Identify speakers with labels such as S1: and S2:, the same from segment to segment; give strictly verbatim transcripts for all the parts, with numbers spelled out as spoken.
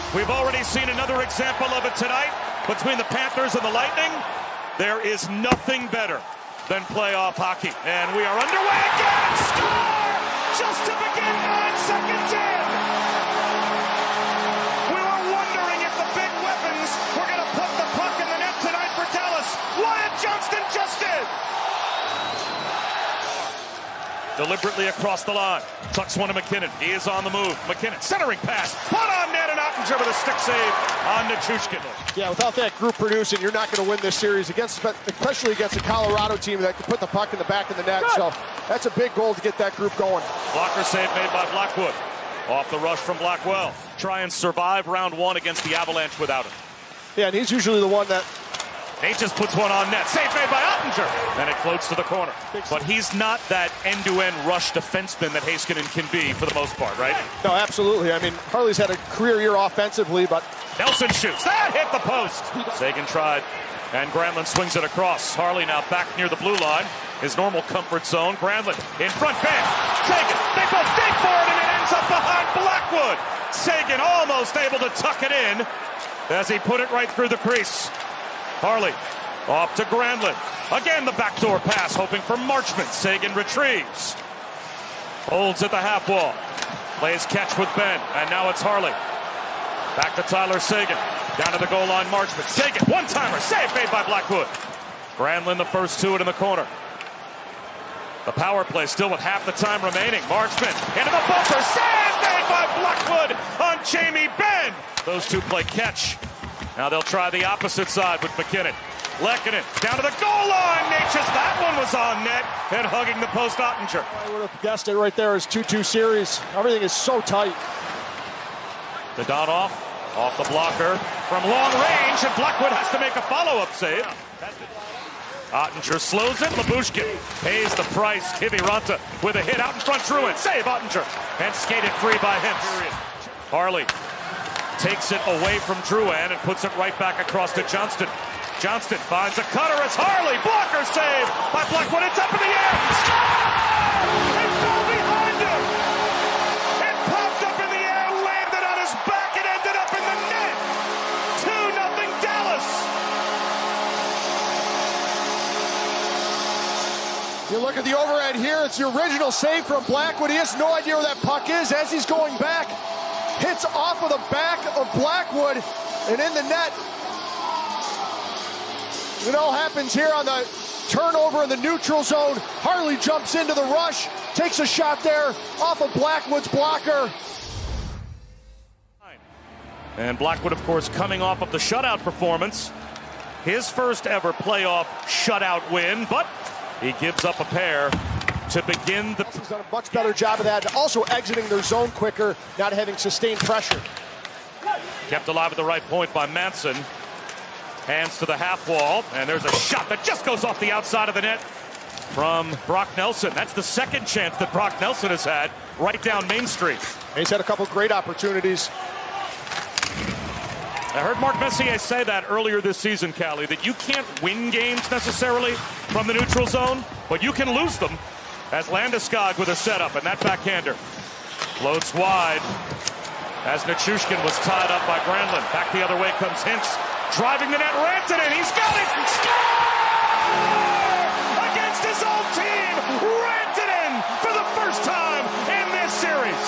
S1: We've already seen another example of it tonight between the Panthers and the Lightning. There is nothing better than playoff hockey. And we are underway again. Score! Just to begin nine seconds in. We were wondering if the big weapons were going to put the puck in the net tonight for Dallas. Wyatt Johnston just did. Deliberately across the line. Tucks one to MacKinnon. He is on the move. MacKinnon, centering pass. Put on net and Ottinger with a stick save on Nichushkin.
S2: Yeah, without that group producing, you're not going to win this series, against, especially against a Colorado team that can put the puck in the back of the net. Good. So that's a big goal to get that group going. Blocker
S1: save made by Blackwood. Off the rush from Blackwell. Try and survive round one against the Avalanche without him.
S2: Yeah, and he's usually the one that...
S1: Nate just puts one on net. Save made by Ottinger. And it floats to the corner. But he's not that end-to-end rush defenseman that Heiskanen can be for the most part, right?
S2: No, absolutely. I mean, Harley's had a career year offensively, but...
S1: Nelson shoots. That hit the post. Seguin tried. And Granlund swings it across. Harley now back near the blue line. His normal comfort zone. Granlund in front. Bam. Seguin. They both dig for it, and it ends up behind Blackwood. Seguin almost able to tuck it in as he put it right through the crease. Harley off to Granlund. Again, the backdoor pass, hoping for Marchment. Seguin retrieves. Holds at the half wall. Plays catch with Ben, and now it's Harley. Back to Tyler Seguin. Down to the goal line, Marchment. Seguin, one-timer, save made by Blackwood. Granlund the first to it in the corner. The power play still with half the time remaining. Marchment into the bumper, save made by Blackwood on Jamie Benn. Those two play catch. Now they'll try the opposite side with MacKinnon. Lehkonen down to the goal line. Natchez, that one was on net and hugging the post Ottinger.
S2: I would have guessed it right there as two two series. Everything is so tight.
S1: Dadonov off the blocker from long range, and Blackwood has to make a follow-up save. Ottinger slows it. Lyubushkin pays the price. Kiviranta with a hit out in front. Drouin save Ottinger and skated free by Hintz. Harley takes it away from Drouin and puts it right back across to Johnston. Johnston finds a cutter. It's Harley. Blocker save by Blackwood. It's up in the air. Score! It fell behind him. It popped up in the air, landed on his back, and ended up in the net. two nothing Dallas.
S2: You look at the overhead here. It's the original save from Blackwood. He has no idea where that puck is as he's going back. Hits off of the back of Blackwood and in the net. It all happens here on the turnover in the neutral zone. Harley jumps into the rush, takes a shot there off of Blackwood's blocker.
S1: And Blackwood, of course, coming off of the shutout performance. His first ever playoff shutout win, but he gives up a pair to begin the...
S2: He's done a much better job of that, also exiting their zone quicker, not having sustained pressure.
S1: Kept alive at the right point by Manson. Hands to the half wall, and there's a shot that just goes off the outside of the net from Brock Nelson. That's the second chance that Brock Nelson has had right down Main Street.
S2: He's had a couple great opportunities.
S1: I heard Mark Messier say that earlier this season, Callie, that you can't win games necessarily from the neutral zone, but you can lose them. As Landeskog with a setup, and that backhander floats wide as Nichushkin was tied up by Granlund. Back the other way comes Hintz, driving the net. Rantanen, he's got it! Score! Against his old team! Rantanen for the first time in this series!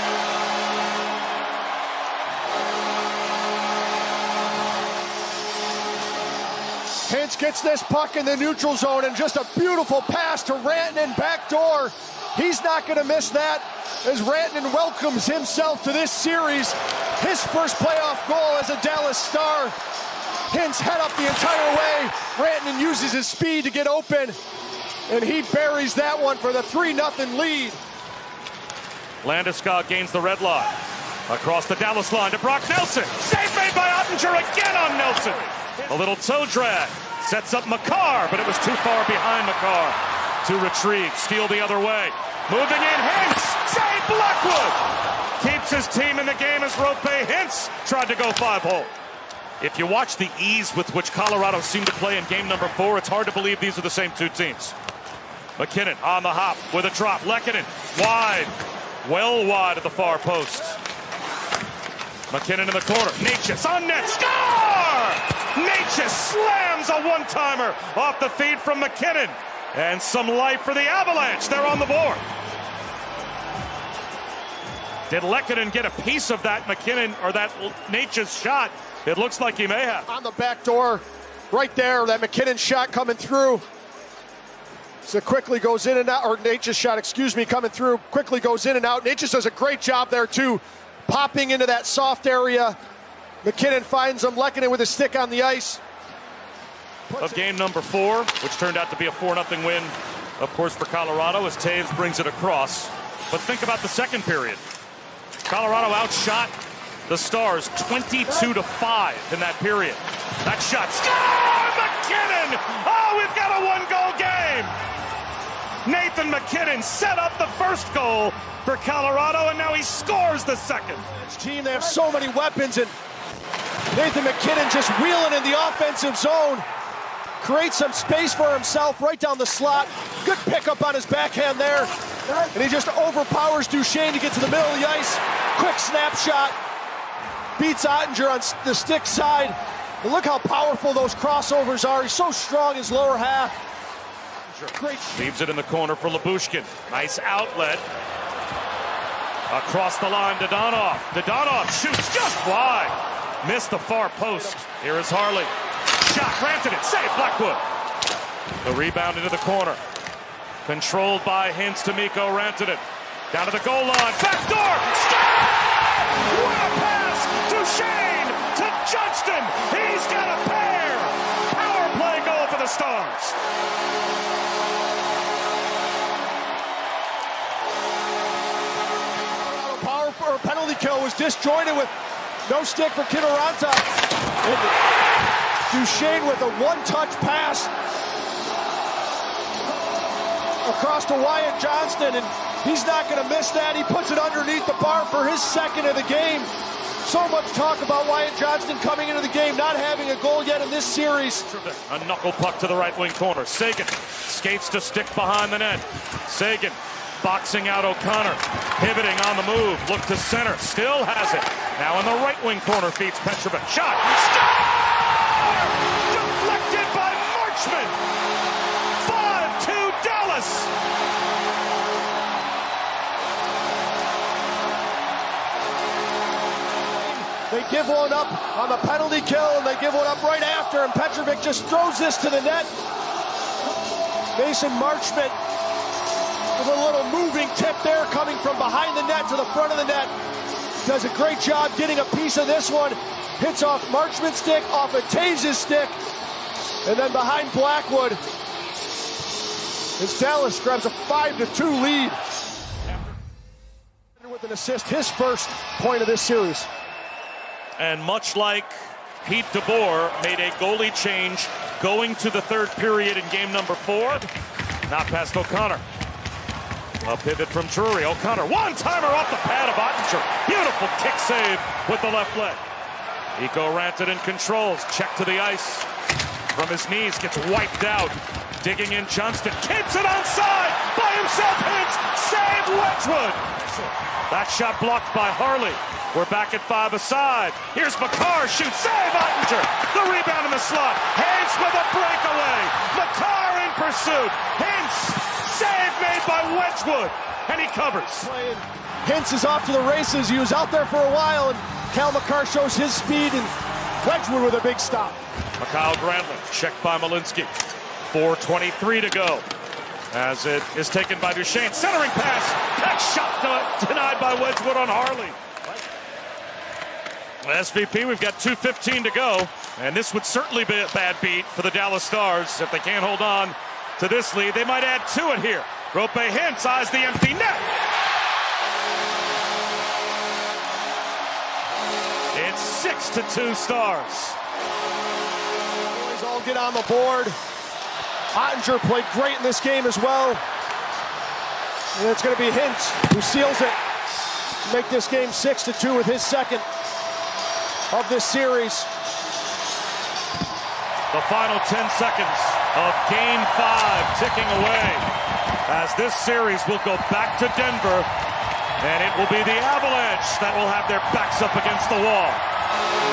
S2: Hintz gets this puck in the neutral zone, and just a beautiful pass to Rantanen backdoor. He's not going to miss that as Rantanen welcomes himself to this series. His first playoff goal as a Dallas Star. Hintz head up the entire way. Rantanen uses his speed to get open, and he buries that one for the three nothing lead.
S1: Landeskog gains the red line. Across the Dallas line to Brock Nelson. Save made by Ottinger again on Nelson. A little toe drag. Sets up Makar, but it was too far behind Makar to retrieve. Steal the other way. Moving in, Hintz. Save Blackwood. Keeps his team in the game as Rope Hintz tried to go five-hole. If you watch the ease with which Colorado seemed to play in game number four, it's hard to believe these are the same two teams. MacKinnon on the hop with a drop. Lehkonen wide. Well wide at the far post. McKinnon in the corner. Necas on net. Score! Necas slams a one-timer off the feed from McKinnon. And some life for the Avalanche. They're on the board. Did Lehkonen get a piece of that McKinnon or that Necas shot? It looks like he may have.
S2: On the back door, right there, that McKinnon shot coming through. So quickly goes in and out, or Necas shot, excuse me, coming through, quickly goes in and out. Necas does a great job there too, popping into that soft area. McKinnon finds him, Lehkonen with a stick on the ice.
S1: Of game number four, which turned out to be a four nothing win, of course, for Colorado, as Toews brings it across. But think about the second period. Colorado outshot the Stars twenty-two to five in that period. That shot, score! McKinnon! Oh, we've got a one-goal game! Nathan McKinnon set up the first goal for Colorado, and now he scores the second.
S2: This team, they have so many weapons, and Nathan McKinnon just wheeling in the offensive zone. Creates some space for himself right down the slot. Good pickup on his backhand there. And he just overpowers Duchesne to get to the middle of the ice. Quick snapshot. Beats Oettinger on the stick side. And look how powerful those crossovers are. He's so strong, his lower half. Great.
S1: Leaves it in the corner for Lyubushkin. Nice outlet. Across the line, Dadonov. Dadonov shoots just wide. Missed the far post. Here is Harley. Shot, granted it, save Blackwood. The rebound into the corner. Controlled by Hintz to Mikko Rantanen. Down to the goal line, back door, score! What a pass! Duchesne to Johnston. He's got a pair! Power play goal for the Stars.
S2: Power or penalty kill was disjointed with no stick for Kiviranta. Duchesne with a one-touch pass across to Wyatt Johnston, and he's not going to miss that. He puts it underneath the bar for his second of the game. So much talk about Wyatt Johnston coming into the game, not having a goal yet in this series.
S1: A knuckle puck to the right wing corner. Seguin skates to stick behind the net. Seguin boxing out O'Connor, pivoting on the move, look to center, still has it. Now in the right wing corner feeds Petrovic. Shot, score! Deflected by Marchment. five two Dallas.
S2: They give one up on the penalty kill, and they give one up right after, and Petrovic just throws this to the net. Mason Marchment with a little moving tip there, coming from behind the net to the front of the net. Does a great job getting a piece of this one. Hits off Marchment's stick, off of Toews' stick, and then behind Blackwood, as Dallas grabs a five to two lead. With an assist, his first point of this series.
S1: And much like Pete DeBoer made a goalie change going to the third period in game number four, not past O'Connor. A pivot from Drury. O'Connor, one-timer off the pad of Oettinger. Beautiful kick save with the left leg. Mikko Rantanen controls. Check to the ice. From his knees, gets wiped out. Digging in Johnston. Keeps it onside. By himself, hits. Save Wedgwood. That shot blocked by Harley. We're back at five aside. Here's Makar. Shoots. Save Oettinger. The rebound in the slot. Hintz with a breakaway. Makar in pursuit. Hintz. Save made by Wedgwood, and he covers.
S2: Hintz is off to the races. He was out there for a while, and Cal Makar shows his speed, and Wedgwood with a big stop.
S1: Mikhail Granlund, checked by Malinsky. four twenty-three to go, as it is taken by Duchesne. Centering pass. That shot denied by Wedgwood on Harley. S V P, we've got two fifteen to go, and this would certainly be a bad beat for the Dallas Stars if they can't hold on to this lead. They might add to it here. Roope Hintz eyes the empty net. It's six to two Stars.
S2: Boys all get on the board. Oettinger played great in this game as well. And it's going to be Hintz who seals it to make this game six to two with his second of this series.
S1: The final ten seconds of game five ticking away as this series will go back to Denver And it will be the Avalanche that will have their backs up against the wall.